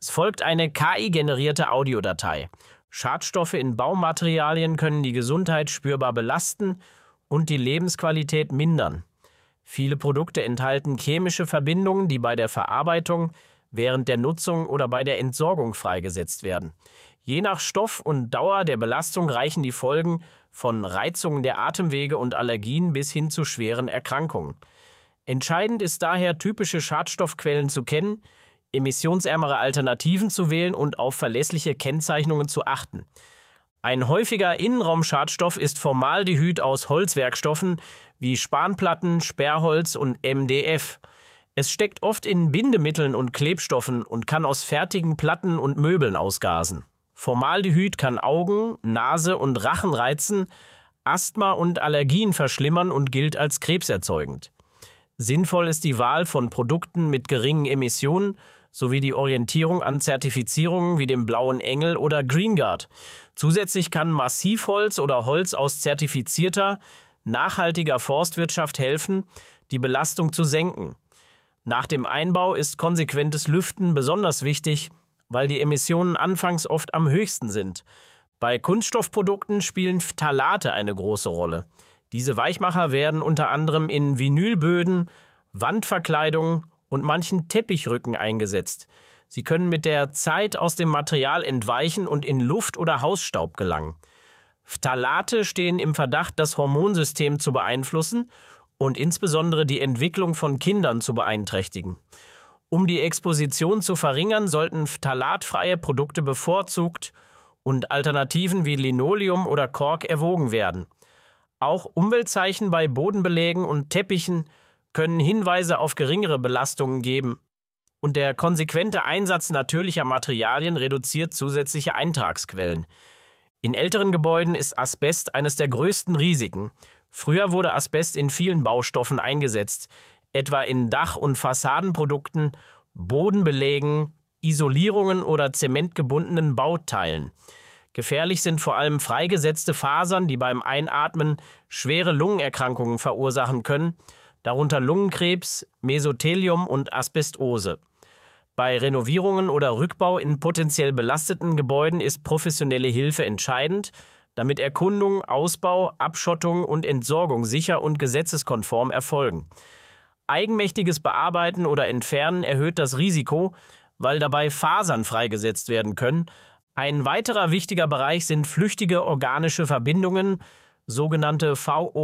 Es folgt eine KI-generierte Audiodatei. Schadstoffe in Baumaterialien können die Gesundheit spürbar belasten und die Lebensqualität mindern. Viele Produkte enthalten chemische Verbindungen, die bei der Verarbeitung, während der Nutzung oder bei der Entsorgung freigesetzt werden. Je nach Stoff und Dauer der Belastung reichen die Folgen von Reizungen der Atemwege und Allergien bis hin zu schweren Erkrankungen. Entscheidend ist daher, typische Schadstoffquellen zu kennen, emissionsärmere Alternativen zu wählen und auf verlässliche Kennzeichnungen zu achten. Ein häufiger Innenraumschadstoff ist Formaldehyd aus Holzwerkstoffen wie Spanplatten, Sperrholz und MDF. Es steckt oft in Bindemitteln und Klebstoffen und kann aus fertigen Platten und Möbeln ausgasen. Formaldehyd kann Augen, Nase und Rachen reizen, Asthma und Allergien verschlimmern und gilt als krebserzeugend. Sinnvoll ist die Wahl von Produkten mit geringen Emissionen sowie die Orientierung an Zertifizierungen wie dem Blauen Engel oder GreenGuard. Zusätzlich kann Massivholz oder Holz aus zertifizierter, nachhaltiger Forstwirtschaft helfen, die Belastung zu senken. Nach dem Einbau ist konsequentes Lüften besonders wichtig, weil die Emissionen anfangs oft am höchsten sind. Bei Kunststoffprodukten spielen Phthalate eine große Rolle. Diese Weichmacher werden unter anderem in Vinylböden, Wandverkleidungen und manchen Teppichrücken eingesetzt. Sie können mit der Zeit aus dem Material entweichen und in Luft oder Hausstaub gelangen. Phthalate stehen im Verdacht, das Hormonsystem zu beeinflussen und insbesondere die Entwicklung von Kindern zu beeinträchtigen. Um die Exposition zu verringern, sollten phthalatfreie Produkte bevorzugt und Alternativen wie Linoleum oder Kork erwogen werden. Auch Umweltzeichen bei Bodenbelägen und Teppichen können Hinweise auf geringere Belastungen geben. Und der konsequente Einsatz natürlicher Materialien reduziert zusätzliche Eintragsquellen. In älteren Gebäuden ist Asbest eines der größten Risiken. Früher wurde Asbest in vielen Baustoffen eingesetzt, etwa in Dach- und Fassadenprodukten, Bodenbelägen, Isolierungen oder zementgebundenen Bauteilen. Gefährlich sind vor allem freigesetzte Fasern, die beim Einatmen schwere Lungenerkrankungen verursachen können, darunter Lungenkrebs, Mesothelium und Asbestose. Bei Renovierungen oder Rückbau in potenziell belasteten Gebäuden ist professionelle Hilfe entscheidend, damit Erkundung, Ausbau, Abschottung und Entsorgung sicher und gesetzeskonform erfolgen. Eigenmächtiges Bearbeiten oder Entfernen erhöht das Risiko, weil dabei Fasern freigesetzt werden können. Ein weiterer wichtiger Bereich sind flüchtige organische Verbindungen, sogenannte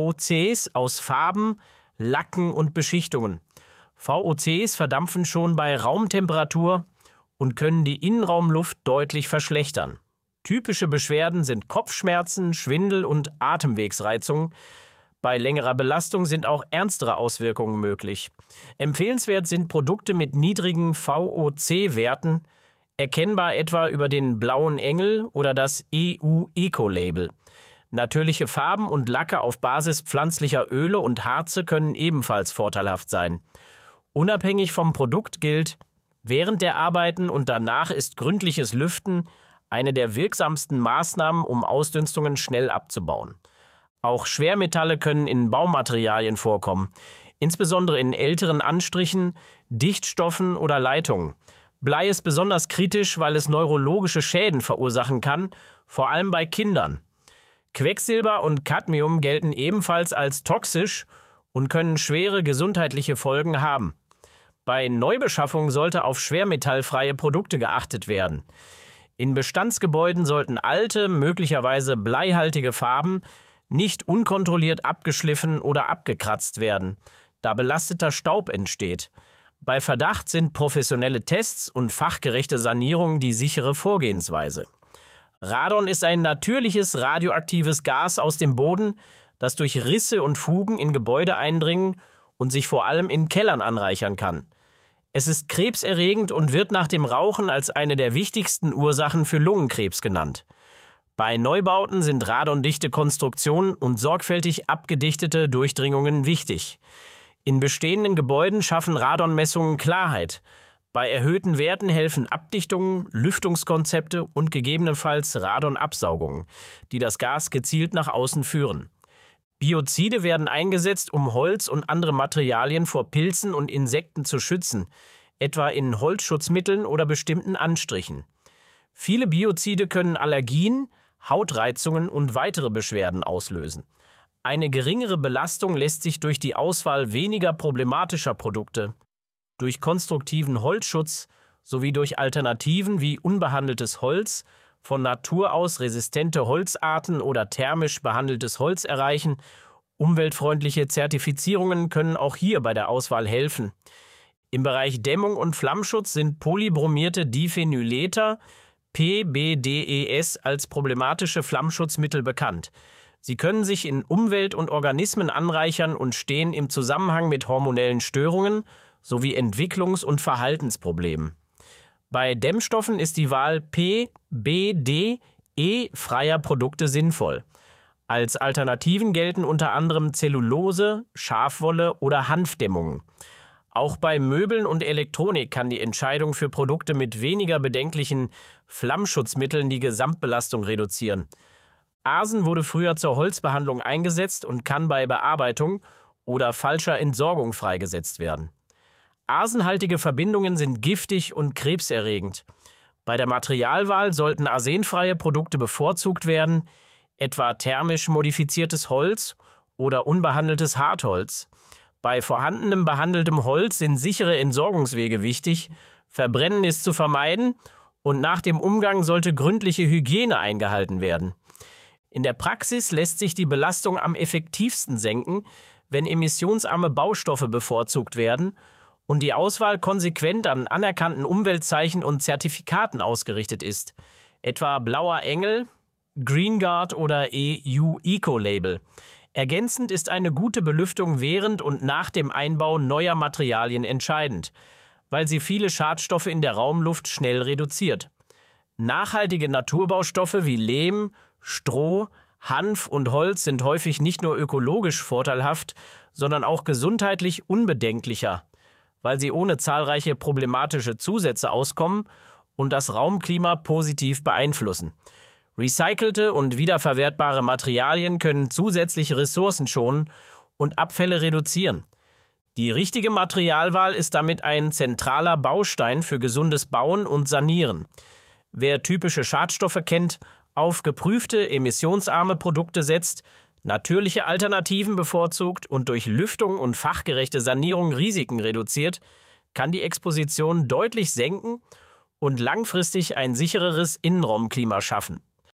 VOCs aus Farben, Lacken und Beschichtungen. VOCs verdampfen schon bei Raumtemperatur und können die Innenraumluft deutlich verschlechtern. Typische Beschwerden sind Kopfschmerzen, Schwindel und Atemwegsreizungen. Bei längerer Belastung sind auch ernstere Auswirkungen möglich. Empfehlenswert sind Produkte mit niedrigen VOC-Werten, erkennbar etwa über den Blauen Engel oder das EU-Eco-Label. Natürliche Farben und Lacke auf Basis pflanzlicher Öle und Harze können ebenfalls vorteilhaft sein. Unabhängig vom Produkt gilt, während der Arbeiten und danach ist gründliches Lüften eine der wirksamsten Maßnahmen, um Ausdünstungen schnell abzubauen. Auch Schwermetalle können in Baumaterialien vorkommen, insbesondere in älteren Anstrichen, Dichtstoffen oder Leitungen. Blei ist besonders kritisch, weil es neurologische Schäden verursachen kann, vor allem bei Kindern. Quecksilber und Cadmium gelten ebenfalls als toxisch und können schwere gesundheitliche Folgen haben. Bei Neubeschaffung sollte auf schwermetallfreie Produkte geachtet werden. In Bestandsgebäuden sollten alte, möglicherweise bleihaltige Farben nicht unkontrolliert abgeschliffen oder abgekratzt werden, da belasteter Staub entsteht. Bei Verdacht sind professionelle Tests und fachgerechte Sanierung die sichere Vorgehensweise. Radon ist ein natürliches radioaktives Gas aus dem Boden, das durch Risse und Fugen in Gebäude eindringen und sich vor allem in Kellern anreichern kann. Es ist krebserregend und wird nach dem Rauchen als eine der wichtigsten Ursachen für Lungenkrebs genannt. Bei Neubauten sind radondichte Konstruktionen und sorgfältig abgedichtete Durchdringungen wichtig. In bestehenden Gebäuden schaffen Radonmessungen Klarheit. Bei erhöhten Werten helfen Abdichtungen, Lüftungskonzepte und gegebenenfalls Radonabsaugungen, die das Gas gezielt nach außen führen. Biozide werden eingesetzt, um Holz und andere Materialien vor Pilzen und Insekten zu schützen. etwa in Holzschutzmitteln oder bestimmten Anstrichen. Viele Biozide können Allergien, Hautreizungen und weitere Beschwerden auslösen. Eine geringere Belastung lässt sich durch die Auswahl weniger problematischer Produkte, durch konstruktiven Holzschutz sowie durch Alternativen wie unbehandeltes Holz, von Natur aus resistente Holzarten oder thermisch behandeltes Holz erreichen. Umweltfreundliche Zertifizierungen können auch hier bei der Auswahl helfen. Im Bereich Dämmung und Flammschutz sind polybromierte Diphenylether, PBDES, als problematische Flammschutzmittel bekannt. Sie können sich in Umwelt und Organismen anreichern und stehen im Zusammenhang mit hormonellen Störungen sowie Entwicklungs- und Verhaltensproblemen. Bei Dämmstoffen ist die Wahl PBDE-freier Produkte sinnvoll. Als Alternativen gelten unter anderem Zellulose, Schafwolle oder Hanfdämmungen. Auch bei Möbeln und Elektronik kann die Entscheidung für Produkte mit weniger bedenklichen Flammschutzmitteln die Gesamtbelastung reduzieren. Arsen wurde früher zur Holzbehandlung eingesetzt und kann bei Bearbeitung oder falscher Entsorgung freigesetzt werden. Arsenhaltige Verbindungen sind giftig und krebserregend. Bei der Materialwahl sollten arsenfreie Produkte bevorzugt werden, etwa thermisch modifiziertes Holz oder unbehandeltes Hartholz. Bei vorhandenem behandeltem Holz sind sichere Entsorgungswege wichtig, Verbrennen ist zu vermeiden und nach dem Umgang sollte gründliche Hygiene eingehalten werden. In der Praxis lässt sich die Belastung am effektivsten senken, wenn emissionsarme Baustoffe bevorzugt werden und die Auswahl konsequent an anerkannten Umweltzeichen und Zertifikaten ausgerichtet ist, etwa Blauer Engel, GreenGuard oder EU Eco-Label. Ergänzend ist eine gute Belüftung während und nach dem Einbau neuer Materialien entscheidend, weil sie viele Schadstoffe in der Raumluft schnell reduziert. Nachhaltige Naturbaustoffe wie Lehm, Stroh, Hanf und Holz sind häufig nicht nur ökologisch vorteilhaft, sondern auch gesundheitlich unbedenklicher, weil sie ohne zahlreiche problematische Zusätze auskommen und das Raumklima positiv beeinflussen. Recycelte und wiederverwertbare Materialien können zusätzliche Ressourcen schonen und Abfälle reduzieren. Die richtige Materialwahl ist damit ein zentraler Baustein für gesundes Bauen und Sanieren. Wer typische Schadstoffe kennt, auf geprüfte, emissionsarme Produkte setzt, natürliche Alternativen bevorzugt und durch Lüftung und fachgerechte Sanierung Risiken reduziert, kann die Exposition deutlich senken und langfristig ein sichereres Innenraumklima schaffen.